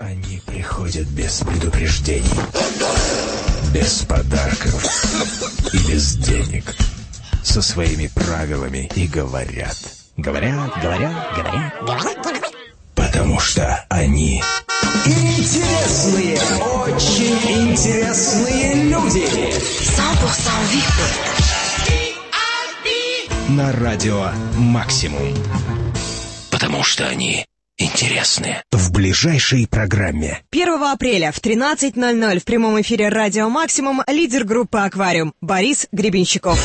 Они приходят без предупреждений, без подарков и без денег, со своими правилами и говорят. Говорят. Потому что они интересные, очень интересные люди. 100% VIP. На радио «Максимум». Потому что они интересные. В ближайшей программе. 1 апреля в 13:00 в прямом эфире «Радио Максимум» лидер группы «Аквариум» Борис Гребенщиков.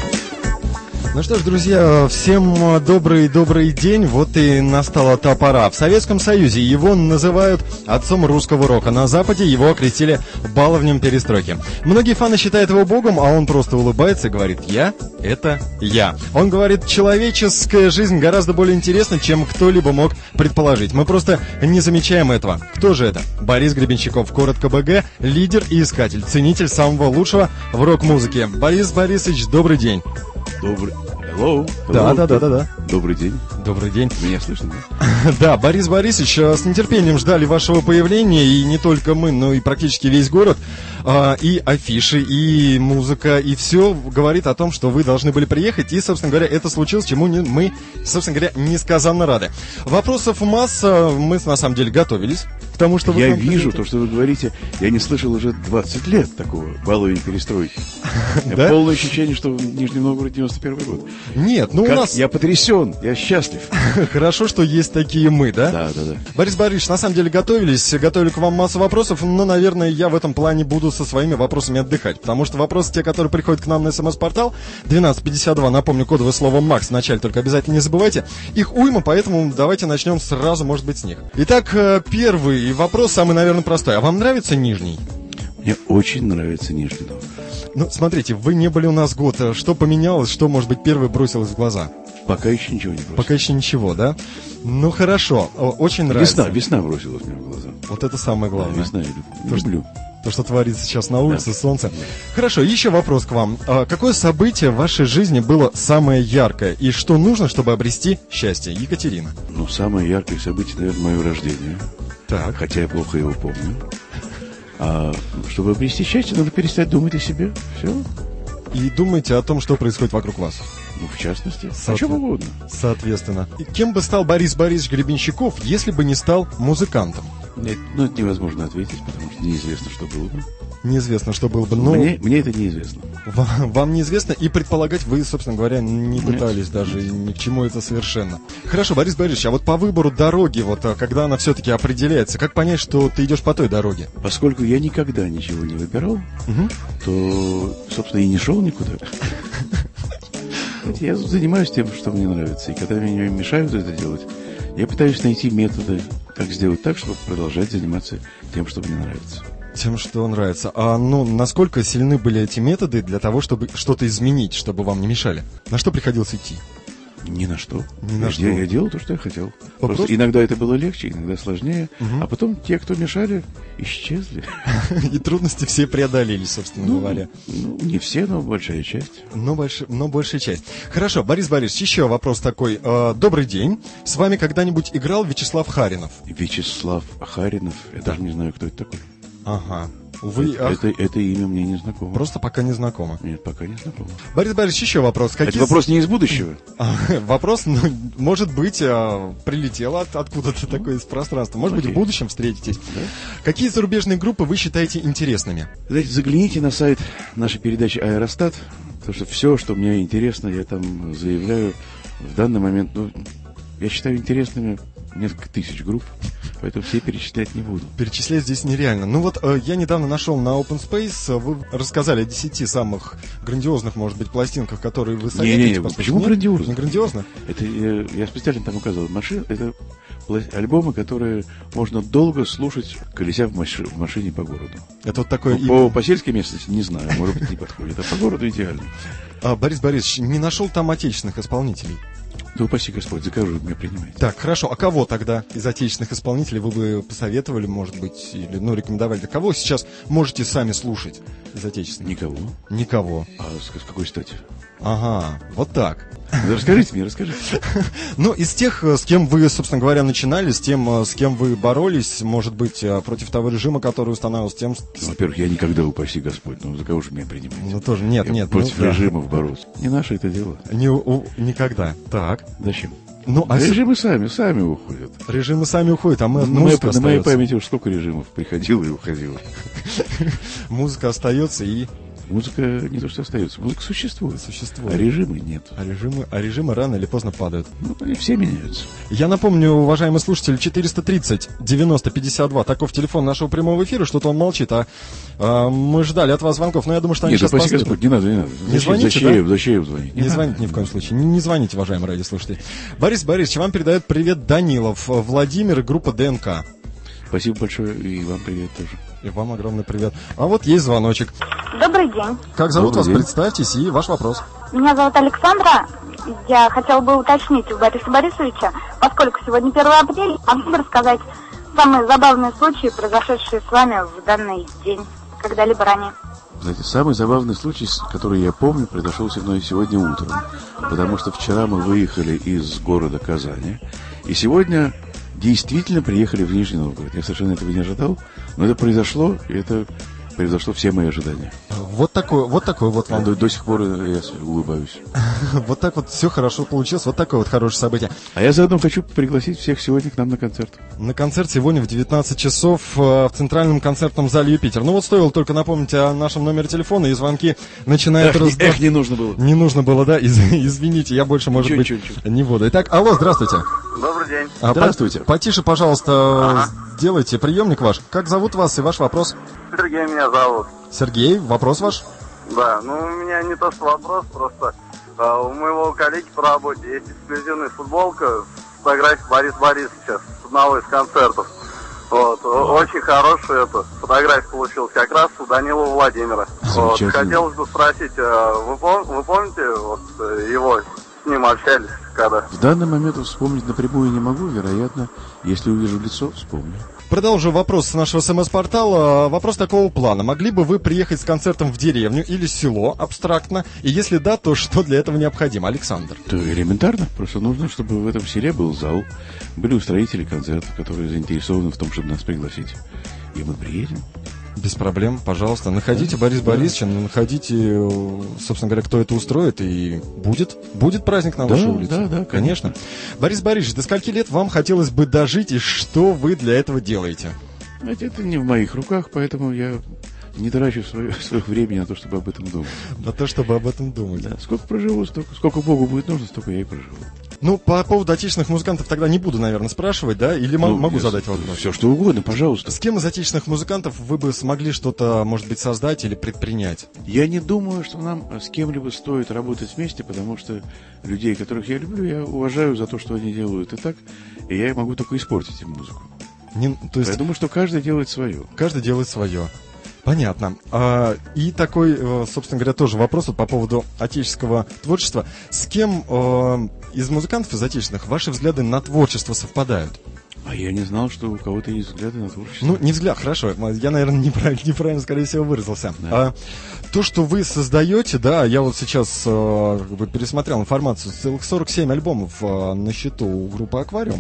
Ну что ж, друзья, всем добрый день. Вот и настала та пора. В Советском Союзе его называют отцом русского рока. На Западе его окрестили баловнем перестройки. Многие фаны считают его богом, а он просто улыбается и говорит: «Я — это я». Он говорит: человеческая жизнь гораздо более интересна, чем кто-либо мог предположить. Мы просто не замечаем этого. Кто же это? Борис Гребенщиков, коротко БГ, лидер и искатель, ценитель самого лучшего в рок-музыке. Борис Борисович, добрый день. Hello. Да. Добрый день. Добрый день. Меня слышно, да? Да, Борис Борисович, с нетерпением ждали вашего появления, и не только мы, но и практически весь город. И афиши, и музыка, и все говорит о том, что вы должны были приехать, и, собственно говоря, это случилось, чему мы, собственно говоря, несказанно рады. Вопросов масса, мы на самом деле готовились к тому, что вы... Я вижу то, что вы говорите, я не слышал уже 20 лет такого баловень перестройки. Да? Полное ощущение, что в Нижнем Новгороде 91 год. Нет, ну у нас... Я потрясен, я счастлив. Хорошо, что есть такие мы, да? Да. Борис Борисович, на самом деле готовили к вам массу вопросов, но, наверное, я в этом плане буду со своими вопросами отдыхать, потому что вопросы, те, которые приходят к нам на СМС-портал 1252, напомню, кодовое слово «МАКС» в начале, только обязательно не забывайте, их уйма, поэтому давайте начнем сразу, может быть, с них. Итак, первый вопрос, самый, наверное, простой. А вам нравится Нижний? Мне очень нравится Нижний Новгород. Ну, смотрите, вы не были у нас год. Что поменялось, что, может быть, первое бросилось в глаза? Пока еще ничего не бросилось. Пока еще ничего, да? Ну, хорошо, очень нравится. Весна бросилась мне в глаза. Вот это самое главное. Да, весна я люблю. То, что творится сейчас на улице, да. солнце. Хорошо, еще вопрос к вам. Какое событие в вашей жизни было самое яркое? И что нужно, чтобы обрести счастье? Екатерина. Ну, самое яркое событие, наверное, мое рождение. Так. Хотя я плохо его помню. Чтобы обрести счастье, надо перестать думать о себе. Все. И думайте о том, что происходит вокруг вас. Ну, в частности, о чем угодно. Соответственно. И кем бы стал Борис Борисович Гребенщиков, если бы не стал музыкантом? Это невозможно ответить, потому что неизвестно, что было бы. Неизвестно, что было бы. Но мне это неизвестно. Вам неизвестно, и предполагать вы, собственно говоря, не пытались даже ни к чему это совершенно. Хорошо, Борис Борисович, а вот по выбору дороги, вот когда она все-таки определяется, как понять, что ты идешь по той дороге? Поскольку я никогда ничего не выбирал, то, собственно, и не шел никуда. Я занимаюсь тем, что мне нравится, и когда мне мешают это делать, я пытаюсь найти методы, как сделать так, чтобы продолжать заниматься тем, что мне нравится. Тем, что нравится. Насколько сильны были эти методы для того, чтобы что-то изменить, чтобы вам не мешали? На что приходилось идти? Ни на что. Что. Я делал то, что я хотел. Просто иногда это было легче, иногда сложнее. А потом те, кто мешали, исчезли. И трудности все преодолелись, собственно говоря. Ну, не все, но большая часть. Но большая часть. Хорошо, Борис Борисович, еще вопрос такой. Добрый день. С вами когда-нибудь играл Вячеслав Харинов? Вячеслав Харинов? Я даже не знаю, кто это такой. Ага. Это имя мне не знакомо. Просто пока не знакомо. Нет, пока не знакомо. Борис Борисович, еще вопрос. Это вопрос не из будущего? Вопрос, может быть, прилетел откуда-то такое из пространства. Может быть, в будущем встретитесь. Да? Какие зарубежные группы вы считаете интересными? Знаете, загляните на сайт нашей передачи «Аэростат», потому что все, что мне интересно, я там заявляю. В данный момент, я считаю интересными несколько тысяч групп, поэтому все перечислять не буду. Перечислять здесь нереально. Я недавно нашел на Open Space, вы рассказали о 10 самых грандиозных, может быть, пластинках, которые вы советуете. Почему грандиозно? Не грандиозно? Это я специально там указывал. Это альбомы, которые можно долго слушать, колеся в машине по городу. Это вот такое... По сельской местности не знаю, может быть, не подходит, а по городу идеально. Борис Борисович, не нашел там отечественных исполнителей? Да упаси Господь, за кого же вы меня принимаете? Так, хорошо. А кого тогда из отечественных исполнителей вы бы посоветовали, может быть, или, рекомендовали? Кого сейчас можете сами слушать из отечественных? Никого. Никого. А с какой стати? Ага, вот так. Да расскажите мне, расскажите. Ну, из тех, с кем вы, собственно говоря, начинали, с тем, с кем вы боролись, может быть, против того режима, который устанавливался, тем... Во-первых, я никогда, упаси Господь, за кого же меня принимаете? Ну, тоже, нет. Против режимов бороться. Не наше это дело. Никогда. Так. Зачем? Ну, а режимы сами уходят. Режимы сами уходят, а мы... На моей памяти уж сколько режимов приходило и уходило. Музыка остается и... Музыка не то что остается, музыка существует. А режимы нет. А режимы рано или поздно падают. Ну, они все меняются. Я напомню, уважаемый слушатель, 430-90-52, таков телефон нашего прямого эфира, что-то он молчит, мы ждали от вас звонков, но я думаю, что они сейчас поступят. Не надо. Не звоните, Зачем звонить? Не звоните ни в коем случае, не звоните, уважаемые радиослушатели. Борис Борисович, вам передает привет Данилов, Владимир и группа ДНК. Спасибо большое, и вам привет тоже. И вам огромный привет. А вот есть звоночек. Добрый день. Как зовут Добрый вас? день. Представьтесь и ваш вопрос. Меня зовут Александра. Я хотела бы уточнить у Бориса Борисовича, поскольку сегодня 1 апреля, могли бы рассказать самые забавные случаи, произошедшие с вами в данный день, когда-либо ранее? Знаете, самый забавный случай, который я помню, произошел со мной сегодня утром. Потому что вчера мы выехали из города Казани, и сегодня действительно приехали в Нижний Новгород. Я совершенно этого не ожидал, но это произошло, и это превзошло все мои ожидания. Вот такой вот вам. До сих пор я улыбаюсь. Вот так вот все хорошо получилось, вот такое вот хорошее событие. А я заодно хочу пригласить всех сегодня к нам на концерт. На концерт сегодня в 19 часов в Центральном концертном зале «Юпитер». Ну вот стоило только напомнить о нашем номере телефона, и звонки начинают раздавать. Не нужно было. Не нужно было, да? Извините, я больше, может быть, не буду. Итак, алло, здравствуйте. Добрый день. Здравствуйте. Потише, пожалуйста, сделайте приемник ваш. Как зовут вас и ваш вопрос? Сергей меня зовут. Сергей, вопрос ваш? Да, у меня не то что вопрос, просто у моего коллеги по работе есть эксклюзивная футболка с фотографией Бориса Борисовича с одного из концертов. Вот, очень хорошая фотография получилась как раз у Данилова Владимира. Вот, хотелось бы спросить, вы помните его, с ним общались когда? В данный момент вспомнить напрямую не могу, вероятно, если увижу лицо, вспомню. Продолжу вопрос с нашего СМС-портала. Вопрос такого плана. Могли бы вы приехать с концертом в деревню или село абстрактно? И если да, то что для этого необходимо? Александр. Это элементарно. Просто нужно, чтобы в этом селе был зал. Были устроители концертов, которые заинтересованы в том, чтобы нас пригласить. И мы приедем. Без проблем, пожалуйста. Находите Бориса Борисовича, находите, собственно говоря, кто это устроит, и будет праздник на вашей улице. Да, конечно. Борис Борисович, до скольки лет вам хотелось бы дожить, и что вы для этого делаете? Знаете, это не в моих руках, поэтому я не трачу свое время на то, чтобы об этом думать. На то, чтобы об этом думать. Да, сколько проживу, сколько Богу будет нужно, столько я и проживу. Ну, по поводу отечественных музыкантов тогда не буду, наверное, спрашивать, да? Или могу задать вопрос? Все, что угодно, пожалуйста. С кем из отечественных музыкантов вы бы смогли что-то, может быть, создать или предпринять? Я не думаю, что нам с кем-либо стоит работать вместе, потому что людей, которых я люблю, я уважаю за то, что они делают и так, и я могу только испортить им музыку. Я думаю, что каждый делает свое. Каждый делает свое. Понятно. И такой, собственно говоря, тоже вопрос по поводу отечественного творчества. С кем из музыкантов, из отечественных, ваши взгляды на творчество совпадают? А я не знал, что у кого-то есть взгляды на творчество. Ну, не взгляд, хорошо. Я, наверное, неправильно, скорее всего, выразился. Да. То, что вы создаете, да, я вот сейчас пересмотрел информацию, целых 47 альбомов на счету у группы «Аквариум».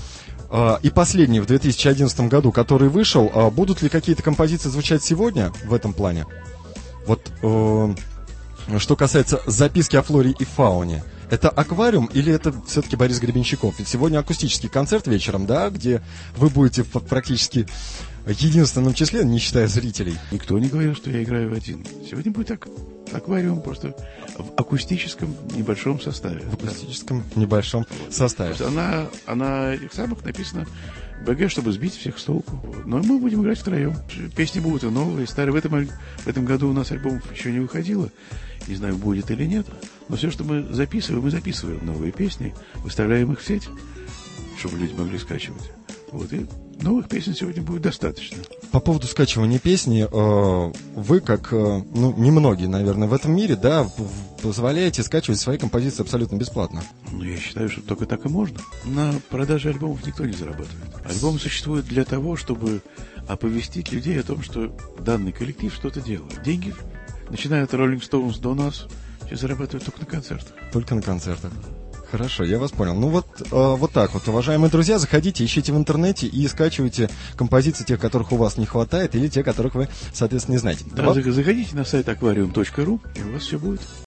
И последний в 2011 году, который вышел, будут ли какие-то композиции звучать сегодня в этом плане? Вот что касается записки о флоре и фауне, это «Аквариум» или это все-таки Борис Гребенщиков? Ведь сегодня акустический концерт вечером, да, где вы будете практически в единственном числе, не считая зрителей. Никто не говорил, что я играю один. Сегодня будет «Аквариум» просто в акустическом небольшом составе. В акустическом небольшом составе. Она их самых написана БГ, чтобы сбить всех с толку. Но мы будем играть втроем. Песни будут и новые, и старые. В этом году у нас альбомов еще не выходило. Не знаю, будет или нет. Но все, что мы записываем новые песни, выставляем их в сеть, чтобы люди могли скачивать. Вот, и новых песен сегодня будет достаточно. По поводу скачивания песни, вы, как, немногие, наверное, в этом мире, да, позволяете скачивать свои композиции абсолютно бесплатно. Ну, я считаю, что только так и можно. На продаже альбомов никто не зарабатывает. Альбомы существуют для того, чтобы оповестить людей о том, что данный коллектив что-то делает. Деньги, начиная от Rolling Stones до нас, сейчас зарабатывают только на концертах. Только на концертах. Хорошо, я вас понял. Ну вот так вот, уважаемые друзья, заходите, ищите в интернете и скачивайте композиции тех, которых у вас не хватает, или те, которых вы, соответственно, не знаете. Да, заходите на сайт aquarium.ru, и у вас все будет.